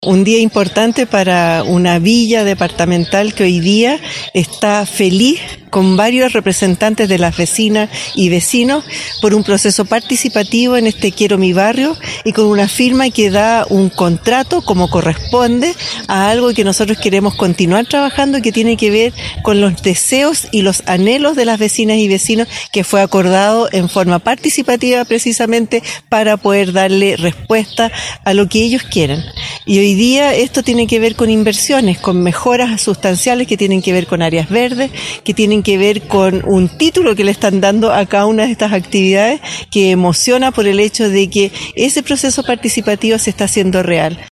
Un día importante para una villa departamental que hoy día está feliz con varios representantes de las vecinas y vecinos por un proceso participativo en este Quiero mi barrio y con una firma que da un contrato como corresponde a algo que nosotros queremos continuar trabajando y que tiene que ver con los deseos y los anhelos de las vecinas y vecinos, que fue acordado en forma participativa precisamente para poder darle respuesta a lo que ellos quieren. Y hoy día esto tiene que ver con inversiones, con mejoras sustanciales que tienen que ver con áreas verdes, que tienen que ver con un título que le están dando a cada una de estas actividades, que emociona por el hecho de que ese proceso participativo se está haciendo real.